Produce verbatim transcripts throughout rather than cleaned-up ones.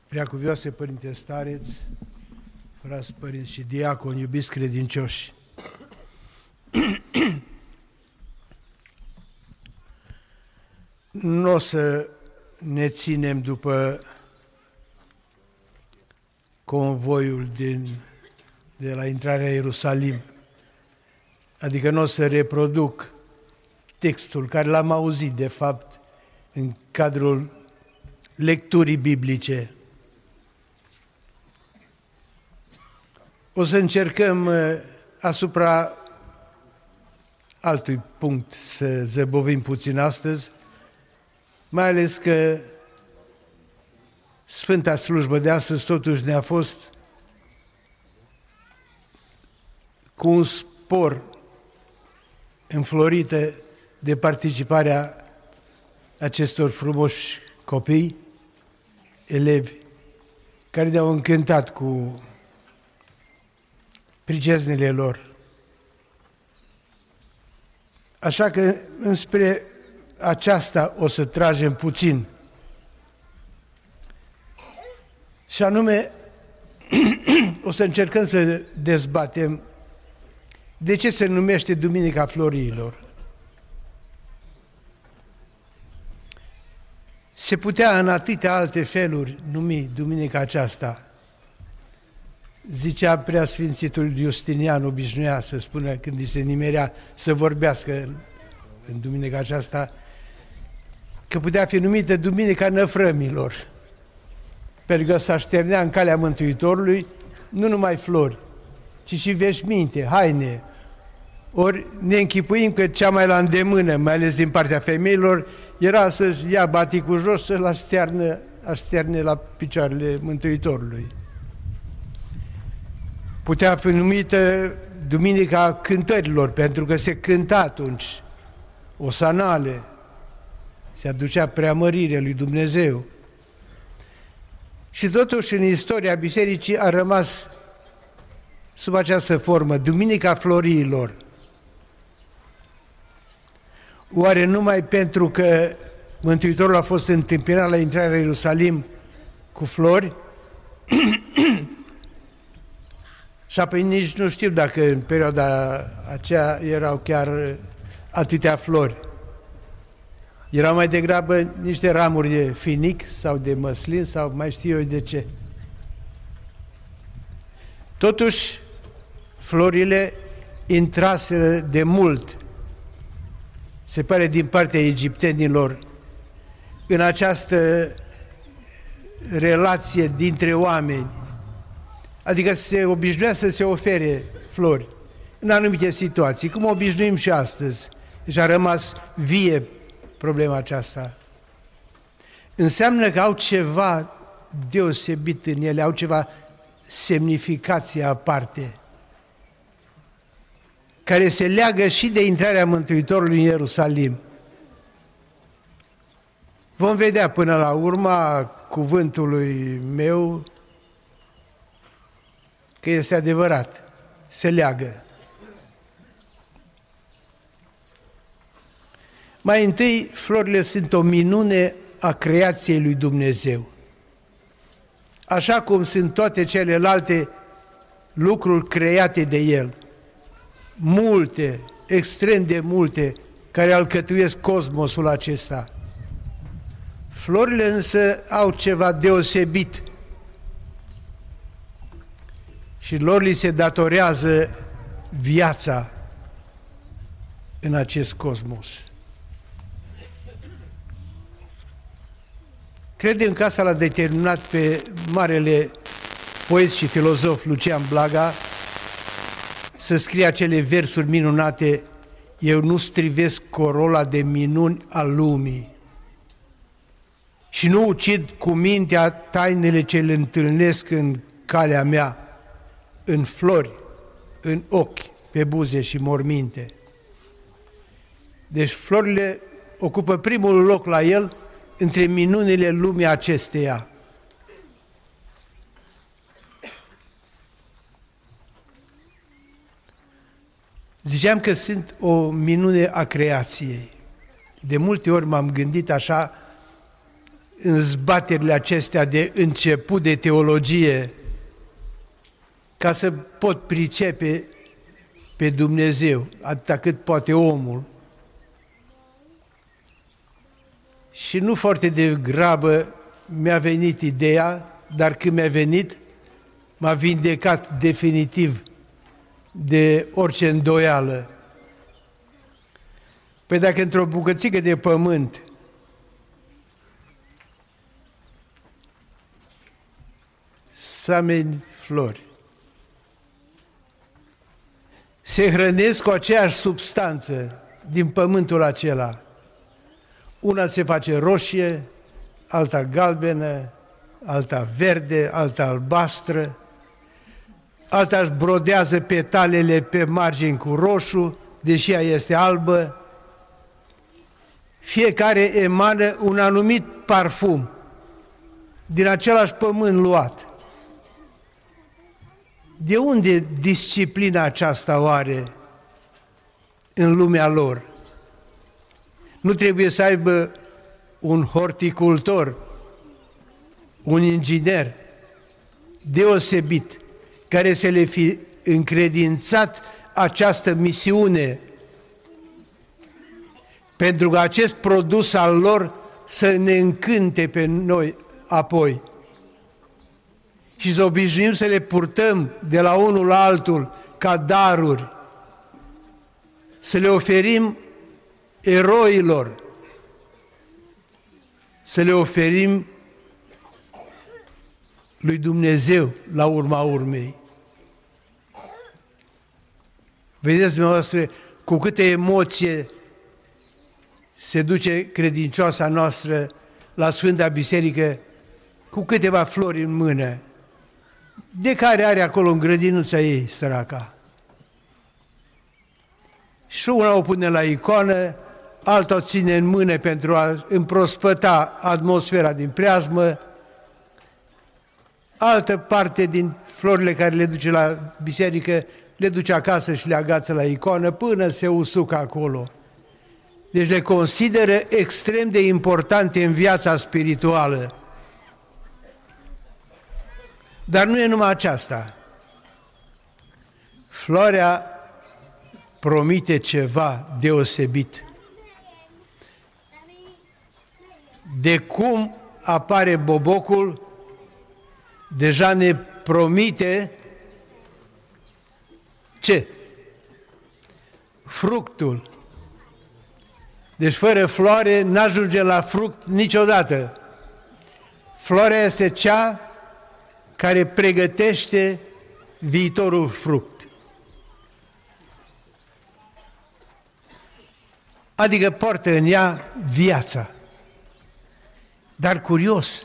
Preacuvioase Părinte Stareț, frați părinți și diaconi, iubiți credincioși, nu o să ne ținem după convoiul din, de la intrarea în Ierusalim, adică nu o să reproduc textul care l-am auzit, de fapt, în cadrul lecturii biblice. O să încercăm asupra altui punct să zăbovim puțin astăzi, mai ales că Sfânta Slujbă de astăzi totuși ne-a fost cu un spor înflorită de participarea acestor frumoși copii, elevi, care ne-au încântat cu priceznile lor. Așa că înspre aceasta o să tragem puțin. Și anume, o să încercăm să dezbatem de ce se numește Duminica Florilor. Se putea în atâtea alte feluri numi duminica aceasta. Zicea preasfințitul Justinian, obișnuia să spună când îi se nimerea să vorbească în duminica aceasta, că putea fi numită Duminica Năfrămilor, pentru că s-așternea în calea Mântuitorului nu numai flori, ci și veșminte, haine. Ori ne închipuim că cea mai la îndemână, mai ales din partea femeilor, era să-și ia baticul jos, să-l așterne, așterne la picioarele Mântuitorului. Putea fi numită Duminica Cântărilor, pentru că se cânta atunci osanale, se aducea preamărire lui Dumnezeu. Și totuși în istoria bisericii a rămas sub această formă, Duminica Florilor. Oare numai pentru că Mântuitorul a fost întâmpinat la intrarea în Ierusalim cu flori? Și apoi nici nu știu dacă în perioada aceea erau chiar atâtea flori. Erau mai degrabă niște ramuri de finic sau de măslin sau mai știu eu de ce. Totuși, florile intraseră de mult, se pare din partea egiptenilor, în această relație dintre oameni. Adică se obișnuia să se ofere flori în anumite situații, cum obișnuim și astăzi. Deci a rămas vie problema aceasta. Înseamnă că au ceva deosebit în ele, au ceva semnificație aparte, care se leagă și de intrarea Mântuitorului în Ierusalim. Vom vedea până la urma cuvântului meu că este adevărat, se leagă. Mai întâi, florile sunt o minune a creației lui Dumnezeu. Așa cum sunt toate celelalte lucruri create de El. Multe, extrem de multe, care alcătuiesc cosmosul acesta. Florile însă au ceva deosebit și lor li se datorează viața în acest cosmos. Credem că asta l-a determinat pe marele poet și filozof Lucian Blaga să scrie acele versuri minunate: eu nu strivesc corola de minuni a lumii și nu ucid cu mintea tainele ce le întâlnesc în calea mea, în flori, în ochi, pe buze și morminte. Deci florile ocupă primul loc la el între minunile lumii acesteia. Ziceam că sunt o minune a creației. De multe ori m-am gândit așa în zbaterile acestea de început de teologie ca să pot pricepe pe Dumnezeu, atâta cât poate omul. Și nu foarte degrabă mi-a venit ideea, dar când mi-a venit, m-a vindecat definitiv de orice îndoială. Păi dacă într-o bucățică de pământ sameni flori, se hrănesc cu aceeași substanță din pământul acela, una se face roșie, alta galbenă, alta verde, alta albastră, alta își brodează petalele pe margini cu roșu, deși ea este albă. Fiecare emană un anumit parfum din același pământ luat. De unde disciplina aceasta oare în lumea lor? Nu trebuie să aibă un horticultor, un inginer deosebit, care să le fi încredințat această misiune, pentru că acest produs al lor să ne încânte pe noi apoi și să obișnuim să le purtăm de la unul la altul ca daruri, să le oferim eroilor, să le oferim lui Dumnezeu la urma urmei. Vedeți, dumneavoastră, cu câte emoție se duce credincioasa noastră la Sfânta Biserică cu câteva flori în mână, de care are acolo în grădinuța ei, săraca. Și una o pune la icoană, alta o ține în mână pentru a împrospăta atmosfera din preajmă, altă parte din florile care le duce la biserică le duce acasă și le agață la icoană până se usucă acolo. Deci le consideră extrem de importante în viața spirituală. Dar nu e numai aceasta. Floarea promite ceva deosebit. De cum apare bobocul, deja ne promite ce? Fructul. Deci fără floare n-ajunge la fruct niciodată. Floarea este cea care pregătește viitorul fruct. Adică poartă în ea viața. Dar curios,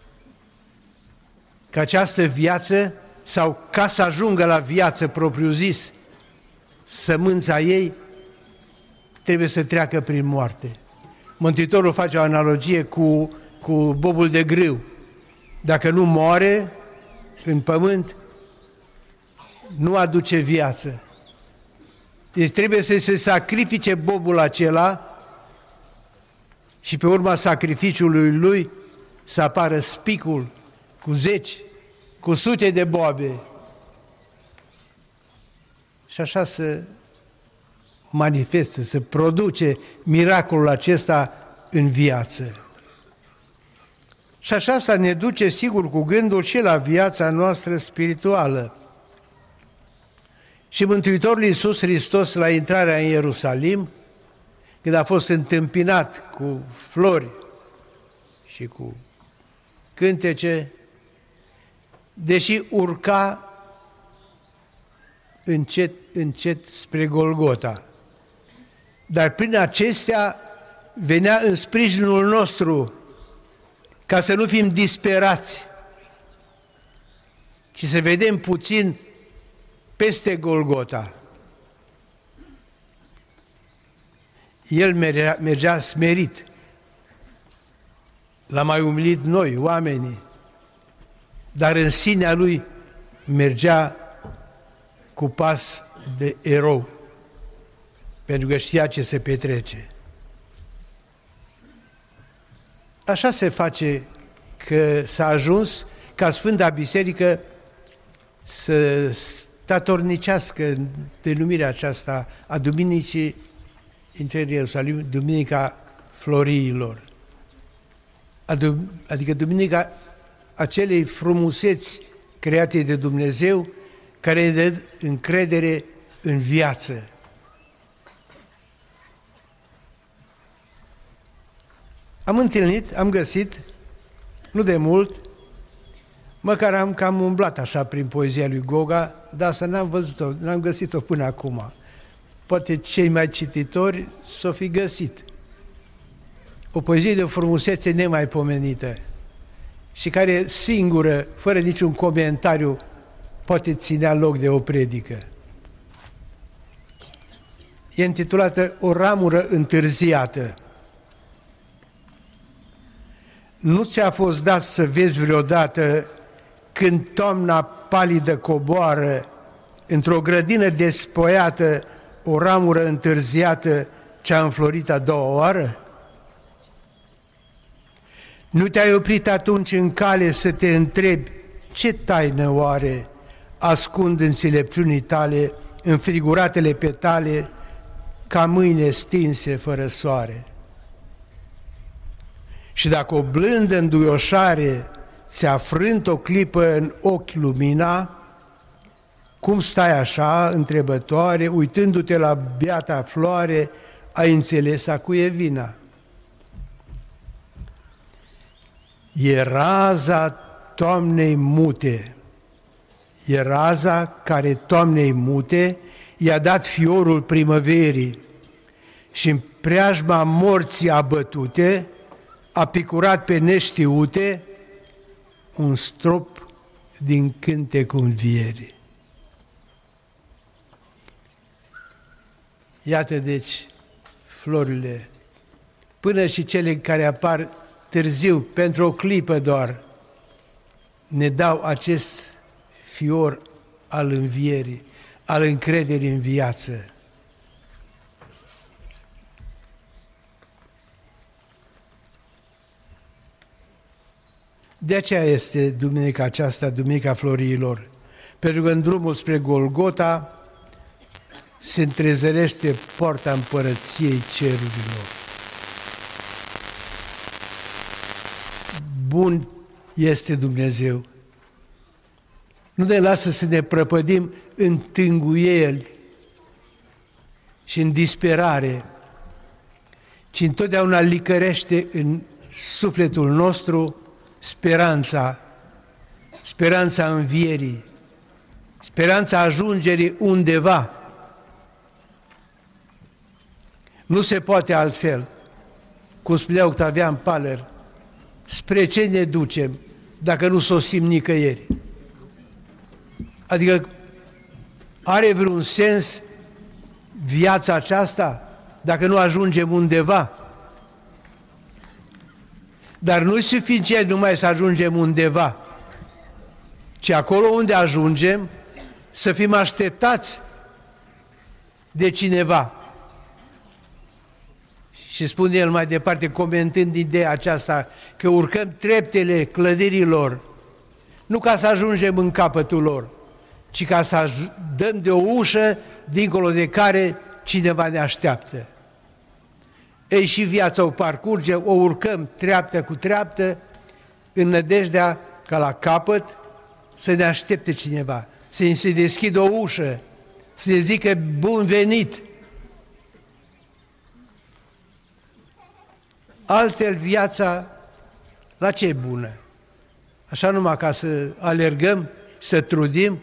că această viață, sau ca să ajungă la viață propriu-zis, sămânța ei trebuie să treacă prin moarte. Mântuitorul face o analogie cu, cu bobul de grâu. Dacă nu moare în pământ, nu aduce viață. Deci trebuie să se sacrifice bobul acela și pe urma sacrificiului lui să apară spicul cu zeci, cu sute de boabe. Și așa se manifestă, se produce miracolul acesta în viață. Și așa să ne duce sigur cu gândul și la viața noastră spirituală. Și Mântuitorul Iisus Hristos, la intrarea în Ierusalim, când a fost întâmpinat cu flori și cu cântece, deși urca încet, încet spre Golgota, dar prin acestea venea în sprijinul nostru, ca să nu fim disperați, ci să vedem puțin peste Golgota. El mergea, mergea smerit, l-a mai umilit noi, oamenii, dar în sinea lui mergea cu pas de erou, pentru că știa ce se petrece. Așa se face că s-a ajuns ca Sfânta Biserică să statornicească denumirea aceasta a Duminicii intrării Ierusalim, Duminica Floriilor. Adică Duminica acelei frumuseți create de Dumnezeu, care îi dă încredere în viață. Am întâlnit, am găsit, nu de mult, măcar am cam umblat așa prin poezia lui Goga, dar asta n-am văzut-o, n-am găsit-o până acum. Poate cei mai cititori s-o fi găsit. O poezie de o frumusețe nemaipomenită și care singură, fără niciun comentariu, poate ținea loc de o predică. E intitulată O ramură întârziată. Nu ți-a fost dat să vezi vreodată când toamna palidă coboară într-o grădină despoiată o ramură întârziată ce-a înflorit a doua oară? Nu te-ai oprit atunci în cale să te întrebi ce taină oare ascund înțelepciunii tale înfriguratele petale ca mâine stinse fără soare? Și dacă o blândă înduioșare ți-a frânt o clipă în ochi lumina, cum stai așa, întrebătoare, uitându-te la biata floare, ai înțeles a cui e vina? E raza toamnei mute, e raza care toamnei mute i-a dat fiorul primăverii și în preajma morții abătute a picurat pe neștiute un strop din cântecul învierii. Iată deci florile, până și cele care apar târziu, pentru o clipă doar, ne dau acest fior al învierii, al încrederii în viață. De aceea este duminica aceasta, Duminica Floriilor, pentru că în drumul spre Golgota se întrezărește poarta împărăției cerurilor. Bun este Dumnezeu. Nu ne lasă să ne prăpădim în tânguieli și în disperare, ci întotdeauna licărește în sufletul nostru speranța, speranța învierii, speranța ajungerii undeva. Nu se poate altfel. Cum spunea Octavian Paler, spre ce ne ducem dacă nu sosim nicăieri? Adică are vreun sens viața aceasta dacă nu ajungem undeva? Dar nu-i suficient numai să ajungem undeva, ci acolo unde ajungem să fim așteptați de cineva. Și spune el mai departe, comentând ideea aceasta, că urcăm treptele clădirilor, nu ca să ajungem în capătul lor, ci ca să dăm de o ușă dincolo de care cineva ne așteaptă. Ei, și viața o parcurgem, o urcăm treaptă cu treaptă, în nădejdea ca la capăt să ne aștepte cineva, să ne se deschidă o ușă, să ne zică bun venit. Altfel viața la ce e bună? Așa numai ca să alergăm, să trudim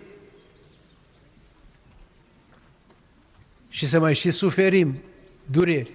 și să mai și suferim dureri.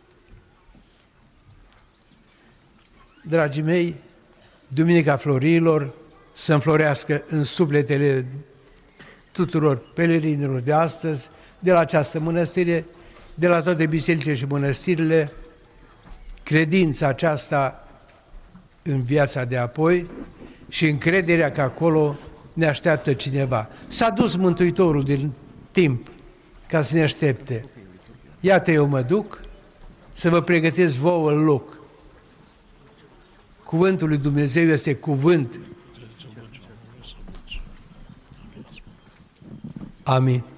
Dragii mei, Duminica Floriilor să înflorească în sufletele tuturor pelerinilor de astăzi, de la această mănăstire, de la toate bisericile și mănăstirile, credința aceasta în viața de apoi și încrederea că acolo ne așteaptă cineva. S-a dus Mântuitorul din timp ca să ne aștepte. Iată, eu mă duc să vă pregătesc vouă loc. Cuvântul lui Dumnezeu este cuvânt. Amin.